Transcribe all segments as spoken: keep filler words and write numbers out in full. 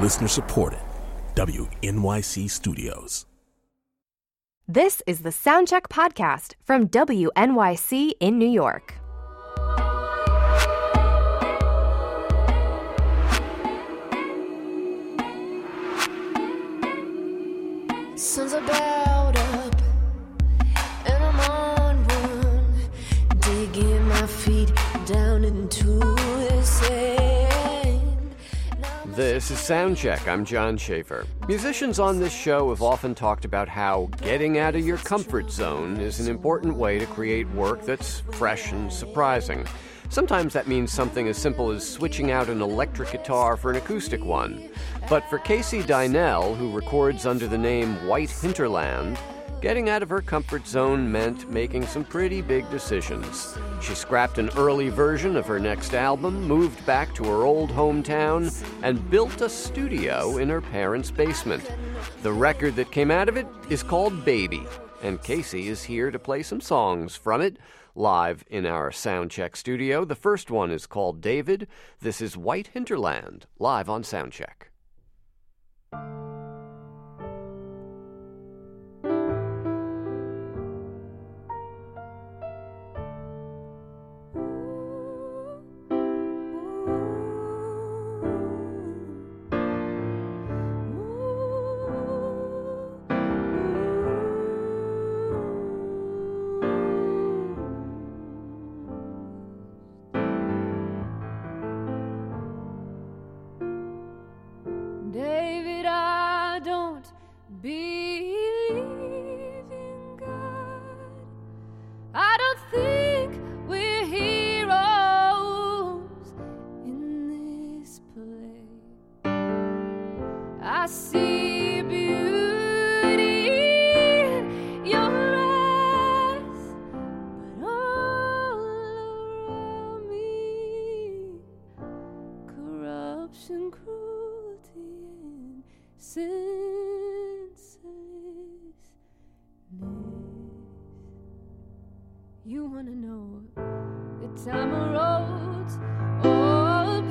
Listener supported. W N Y C Studios. This is the Soundcheck Podcast from W N Y C in New York. Sun's about up, and I'm on one, digging my feet down into the sand. This is Soundcheck. I'm John Schaefer. Musicians on this show have often talked about how getting out of your comfort zone is an important way to create work that's fresh and surprising. Sometimes that means something as simple as switching out an electric guitar for an acoustic one. But for Casey Dynell, who records under the name White Hinterland, getting out of her comfort zone meant making some pretty big decisions. She scrapped an early version of her next album, moved back to her old hometown, and built a studio in her parents' basement. The record that came out of it is called Baby, and Casey is here to play some songs from it, live in our Soundcheck studio. The first one is called David. This is White Hinterland, live on Soundcheck. David, I don't believe in God. I don't think we're heroes in this play. I see beauty in your eyes, but all around me, corruption, cruelty, senselessness. You wanna know the time of roads or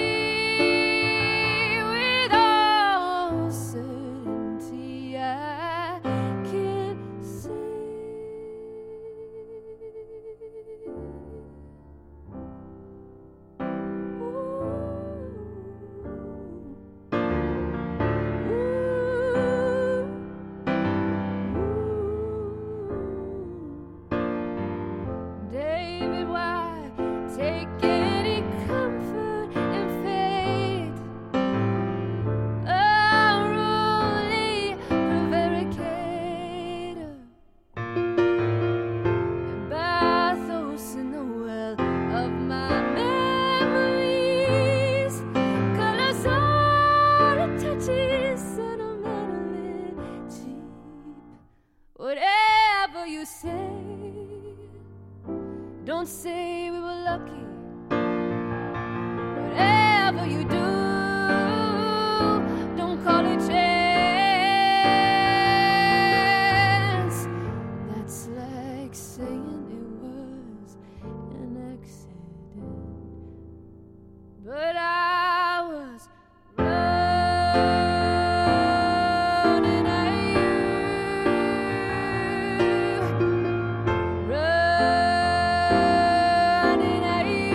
pay with all certainty I can say. David, why take any comfort in faith? Unruly prevaricator, and bathos in the well of my memories. Colors all it touches, sentimentally cheap. Whatever you say, don't say we were lucky. Whatever you do, don't call it chance. That's like saying it was an accident. But I was running at you. Running at you.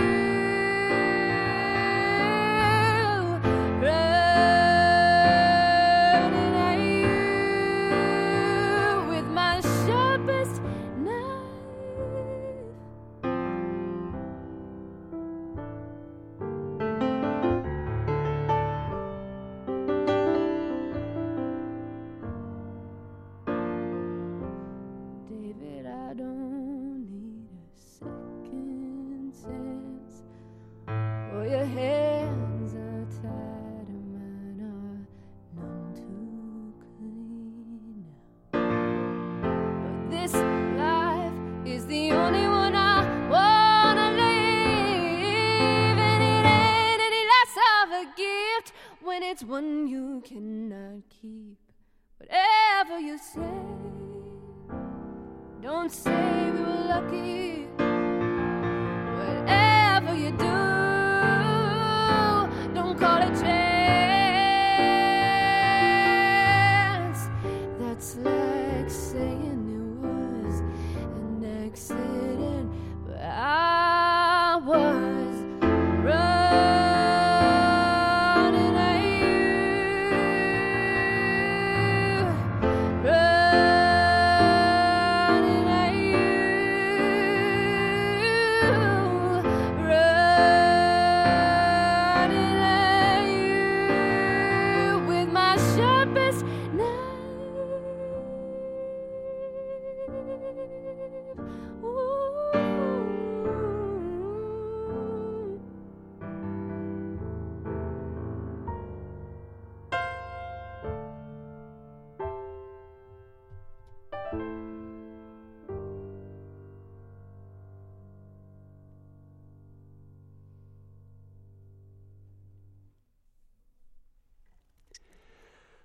Running at you with my sharpest knife. David, I don't need a second chance. Oh, your hands are tied and mine are none too clean now. But this life is the only one I wanna live, and it ain't any less of a gift when it's one you cannot keep. Whatever you say, don't say we were lucky. Whatever you do, don't call it chance.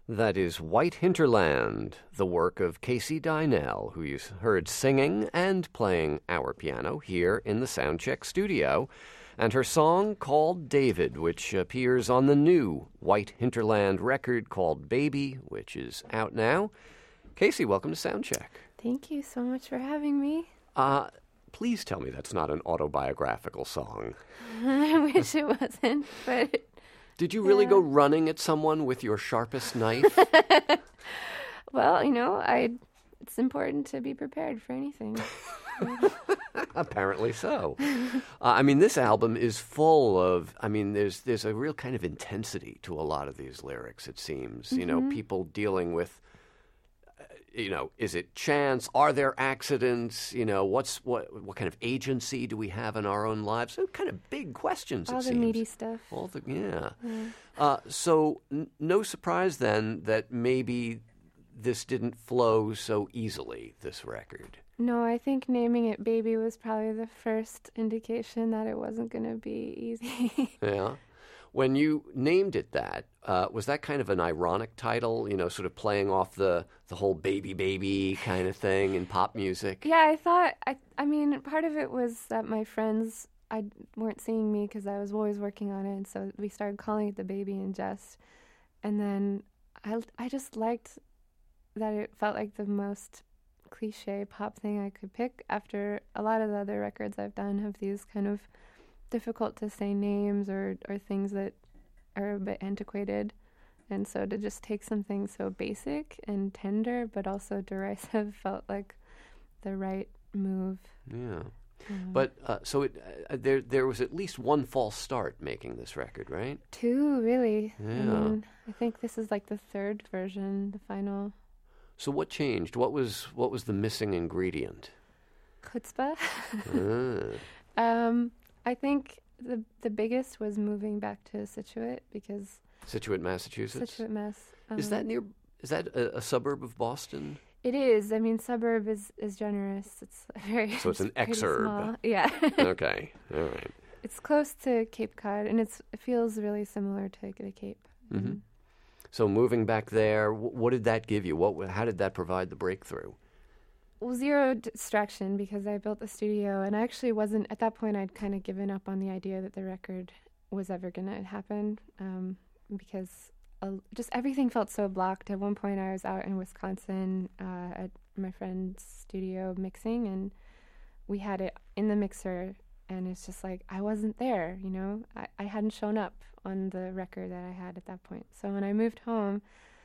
That is White Hinterland, the work of Casey Dynell, who you heard singing and playing our piano here in the Soundcheck studio, and her song called David, which appears on the new White Hinterland record called Baby, which is out now. Casey, welcome to Soundcheck. Thank you so much for having me. Uh, please tell me that's not an autobiographical song. I wish it wasn't, but... Did you really Yeah. go running at someone with your sharpest knife? Well, you know, I. It's important to be prepared for anything. Apparently so. Uh, I mean, this album is full of, I mean, there's there's a real kind of intensity to a lot of these lyrics, it seems. You know, people dealing with, uh, you know, is it chance? Are there accidents? You know, what's what what kind of agency do we have in our own lives? So kind of big questions, All it the seems. meaty stuff. All the, yeah. Uh, so n- no surprise then that maybe this didn't flow so easily, this record. No, I think naming it Baby was probably the first indication that it wasn't going to be easy. Yeah. When you named it that, uh, was that kind of an ironic title, you know, sort of playing off the, the whole baby baby kind of thing in pop music? Yeah, I thought, I, I mean, part of it was that my friends I weren't seeing me because I was always working on it, and so we started calling it the Baby in jest. And then I, I just liked that it felt like the most cliche pop thing I could pick after a lot of the other records I've done have these kind of difficult to say names or, or things that are a bit antiquated. And so to just take something so basic and tender but also derisive felt like the right move. Yeah. Um, But uh, so it, uh, there there was at least one false start making this record, right? two, really. I Yeah. mean, I think this is like the third version, the final So what changed? What was what was the missing ingredient? chutzpah. Ah. um, I think the the biggest was moving back to Situate because Situate, Massachusetts. Situate, Mass. Is um, that near? Is that a, a suburb of Boston? It is. I mean, suburb is, is generous. It's very. So it's an pretty exurb. small. Yeah. Okay, all right. It's close to Cape Cod, and it's it feels really similar to the Cape. Mm-hmm. Um, So moving back there, wh- what did that give you? What? How did that provide the breakthrough? Well, zero distraction because I built the studio, and I actually wasn't at that point. I'd kind of given up on the idea that the record was ever going to happen um, because uh, just everything felt so blocked. At one point, I was out in Wisconsin uh, at my friend's studio mixing, and we had it in the mixer, and it's just like I wasn't there. You know, I, I hadn't shown up on the record that I had at that point. So when I moved home,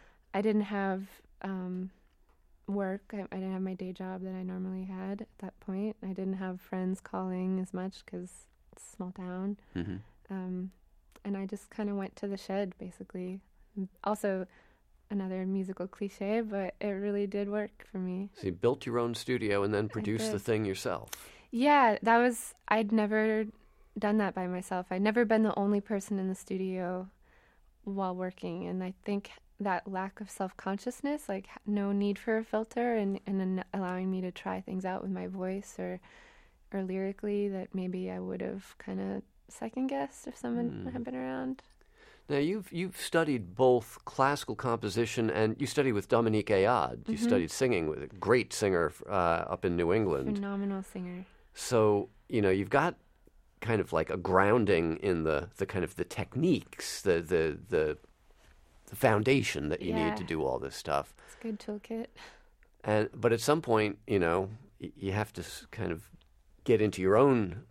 I didn't have um, work. I, I didn't have my day job that I normally had at that point. I didn't have friends calling as much because it's a small town. Mm-hmm. Um, and I just kind of went to the shed, basically. Also, another musical cliche, but it really did work for me. So you built your own studio and then produced the did. thing yourself. Yeah, that was, I'd never done that by myself. I'd never been the only person in the studio while working. And I think that lack of self-consciousness, like no need for a filter and, and then allowing me to try things out with my voice or or lyrically that maybe I would have kind of second-guessed if someone Mm. had been around. Now you've you've studied both classical composition and you studied with Dominique Ayad. You Mhm. studied singing with a great singer uh, up in New England. Phenomenal singer. So you know you've got kind of like a grounding in the, the kind of the techniques, the the the, the foundation that you Yeah. need to do all this stuff. It's a good toolkit. And but at some point, you know, y- you have to s- kind of get into your own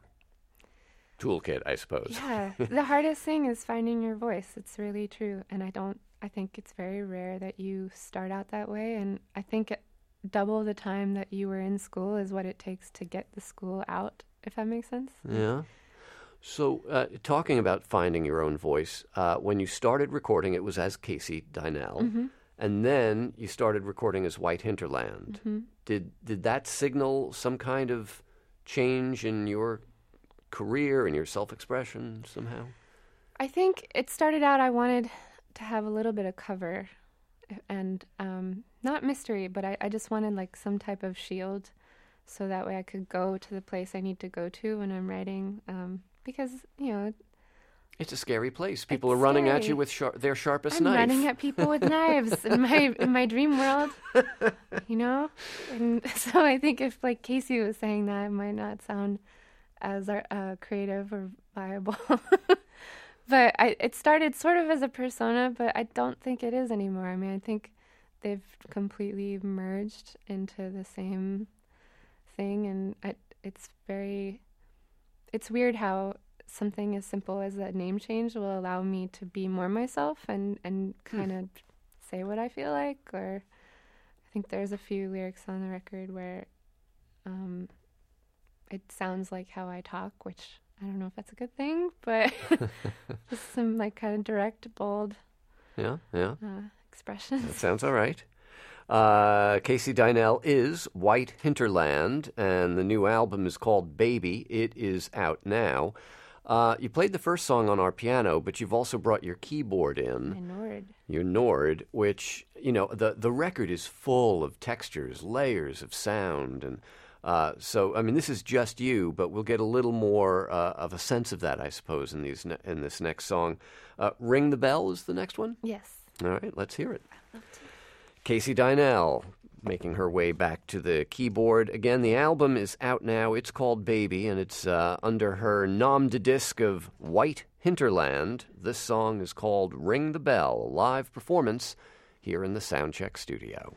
toolkit, I suppose. Yeah, the hardest thing is finding your voice. It's really true, and I don't. I think it's very rare that you start out that way, and I think it, double the time that you were in school is what it takes to get the school out. If that makes sense. Yeah. So, uh, talking about finding your own voice, uh, when you started recording, it was as Casey Dynell, Mm-hmm. and then you started recording as White Hinterland. Mm-hmm. Did did that signal some kind of change in your career and your self-expression somehow? I think it started out I wanted to have a little bit of cover and um, not mystery, but I, I just wanted like some type of shield so that way I could go to the place I need to go to when I'm writing um, because, you know, It's a scary place. People It's are running at scary. you with shar- their sharpest I'm knife. running at people with knives in my in my dream world, you know. And so I think if like Casey was saying that, it might not sound as uh, creative or viable. But I, it started sort of as a persona, but I don't think it is anymore. I mean, I think they've completely merged into the same thing, and I, it's very, it's weird how something as simple as that name change will allow me to be more myself and, and kind of say what I feel like. Or I think there's a few lyrics on the record where um, it sounds like how I talk, which I don't know if that's a good thing, but just some like kind of direct, bold Yeah, yeah. uh, expressions. That sounds all right. Uh, Casey Dynell is White Hinterland, and the new album is called Baby. It is out now. Uh, you played the first song on our piano, but you've also brought your keyboard in. My Nord. Your Nord, which, you know, the, the record is full of textures, layers of sound. And uh, so, I mean, this is just you, but we'll get a little more uh, of a sense of that, I suppose, in, these ne- in this next song. Uh, Ring the Bell is the next one? Yes. All right, let's hear it. I'd love to. Casey Dynell making her way back to the keyboard. Again, the album is out now. It's called Baby, and it's uh, under her nom de disc of White Hinterland. This song is called Ring the Bell, a live performance here in the Soundcheck studio.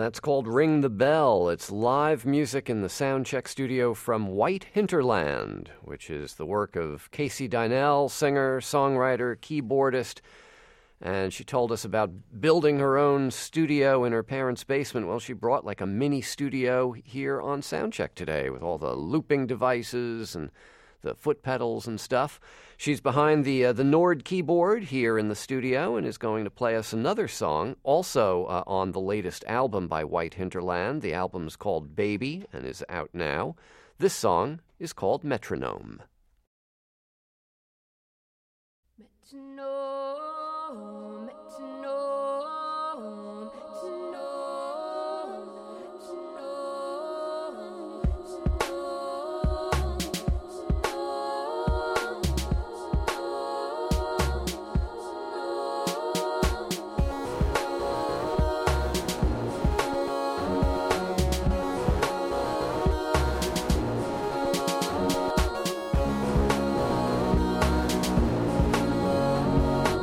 That's called Ring the Bell. It's live music in the Soundcheck studio from White Hinterland, which is the work of Casey Dynell, singer, songwriter, keyboardist. And she told us about building her own studio in her parents' basement. Well, she brought like a mini studio here on Soundcheck today with all the looping devices and the foot pedals and stuff. She's behind the uh, the Nord keyboard here in the studio and is going to play us another song, also uh, on the latest album by White Hinterland. The album's called Baby and is out now. This song is called Metronome. Metronome, metronome, metronome, metronome.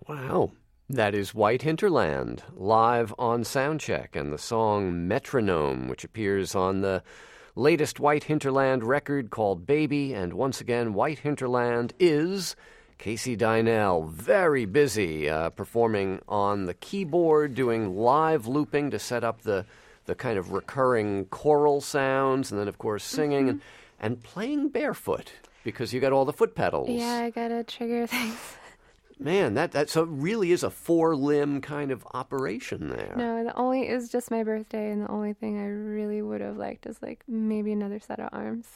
Wow. That is White Hinterland, live on Soundcheck, and the song Metronome, which appears on the latest White Hinterland record called Baby. And once again, White Hinterland is Casey Dynell, very busy uh, performing on the keyboard, doing live looping to set up the, the kind of recurring choral sounds, and then, of course, singing, mm-hmm. and, and playing barefoot, because you got all the foot pedals. Yeah, I got to trigger things. Man, that, that so it really is a four-limb kind of operation there. No, the only is just my birthday, and the only thing I really would have liked is like maybe another set of arms.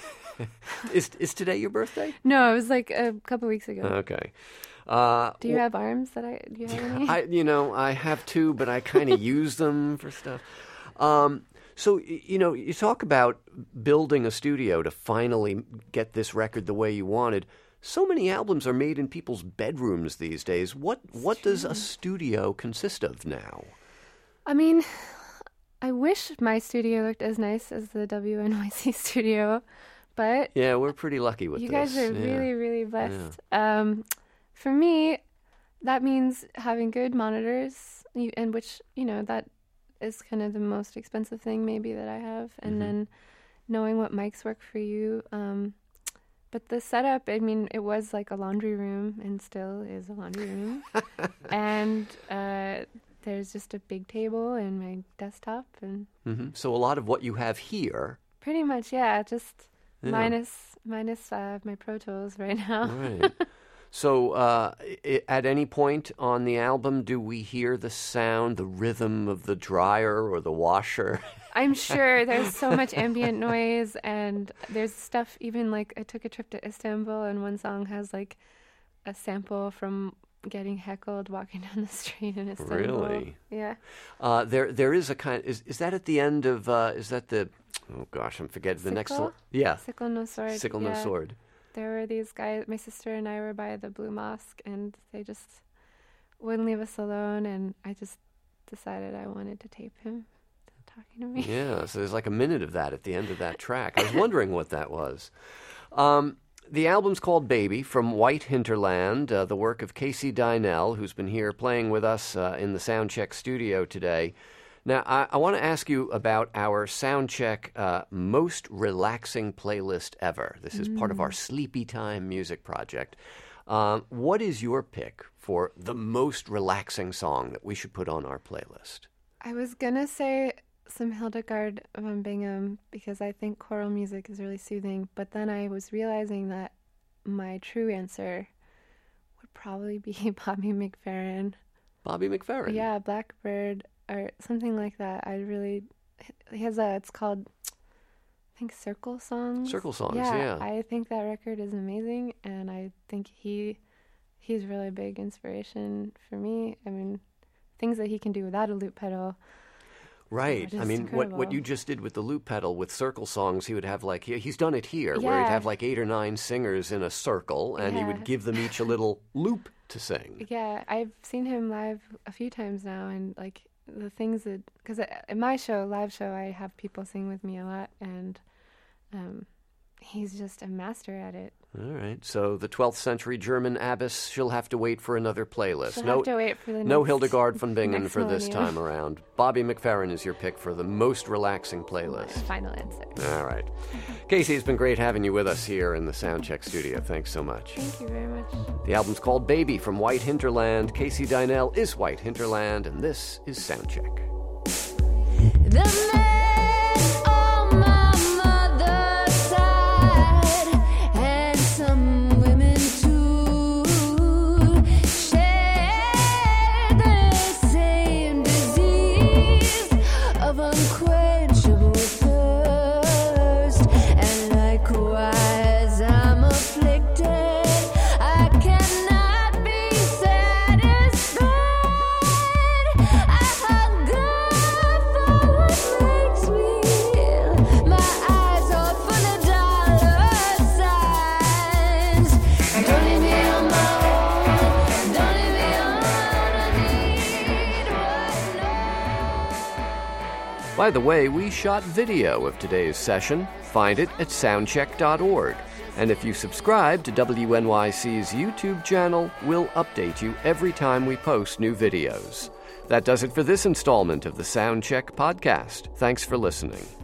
is is today your birthday? No, it was like a couple weeks ago. Okay. Uh, do you have arms that I? Do you have any? I, you know, I have two, but I kind of use them for stuff. Um, so you know, you talk about building a studio to finally get this record the way you wanted. So many albums are made in people's bedrooms these days. What it's what true. Does a studio consist of now? I mean, I wish my studio looked as nice as the W N Y C studio, but yeah, we're pretty lucky with you this. You guys are yeah. really, really blessed. Yeah. Um, for me, that means having good monitors, and which, you know, that is kind of the most expensive thing maybe that I have, and mm-hmm. then knowing what mics work for you. Um, But the setup, I mean, it was like a laundry room and still is a laundry room. and uh, there's just a big table and my desktop. and mm-hmm. So a lot of what you have here. Pretty much, yeah, just yeah. minus minus uh, my Pro Tools right now. Right. So uh, I- at any point on the album, do we hear the sound, the rhythm of the dryer or the washer? I'm sure there's so much ambient noise, and there's stuff even like I took a trip to Istanbul, and one song has like a sample from getting heckled walking down the street in Istanbul. Really? Yeah. Uh, there, there is a kind. Is is that at the end of? Uh, is that the? Oh gosh, I'm forgetting the next one. Yeah. Sickle No Sword. Sickle yeah. No Sword. There were these guys. My sister and I were by the Blue Mosque, and they just wouldn't leave us alone, and I just decided I wanted to tape him talking to me. Yeah, so there's like a minute of that at the end of that track. I was wondering what that was. Um, the album's called Baby, from White Hinterland, uh, the work of Casey Dynell, who's been here playing with us uh, in the Soundcheck studio today. Now, I, I want to ask you about our Soundcheck uh, most relaxing playlist ever. This is mm. part of our Sleepy Time music project. Um, what is your pick for the most relaxing song that we should put on our playlist? I was going to say some Hildegard von Bingen because I think choral music is really soothing, but then I was realizing that my true answer would probably be Bobby McFerrin. Bobby McFerrin? Yeah, Blackbird or something like that. I really, he has a, it's called, I think Circle Songs. Circle Songs, yeah. yeah. I think that record is amazing, and I think he, he's really a big inspiration for me. I mean, things that he can do without a loop pedal. Right. I mean, what, what you just did with the loop pedal with Circle Songs, he would have like, he, he's done it here, yeah. where he'd have like eight or nine singers in a circle, and yeah. he would give them each a little loop to sing. Yeah, I've seen him live a few times now, and like the things that, because in my show, live show, I have people sing with me a lot, and um, he's just a master at it. All right. So the twelfth century German abbess, she'll have to wait for another playlist. She'll no, have to wait for the no next, Hildegard von Bingen for millennium. this time around. Bobby McFerrin is your pick for the most relaxing playlist. My final answer. All right. Casey, it's been great having you with us here in the Soundcheck studio. Thanks so much. Thank you very much. The album's called Baby, from White Hinterland. Casey Dynell is White Hinterland, and this is Soundcheck. The man on my mother's side, and some women too, share the same disease of unquenchable thirst, and likewise I'm afflicted. I cannot be satisfied. I hunger for what makes me ill. My eyes are full of dollar signs. Don't leave me on my own. Don't leave me alone. I need what no. By the way, we shot video of today's session. Find it at soundcheck dot org. And if you subscribe to W N Y C's YouTube channel, we'll update you every time we post new videos. That does it for this installment of the Soundcheck podcast. Thanks for listening.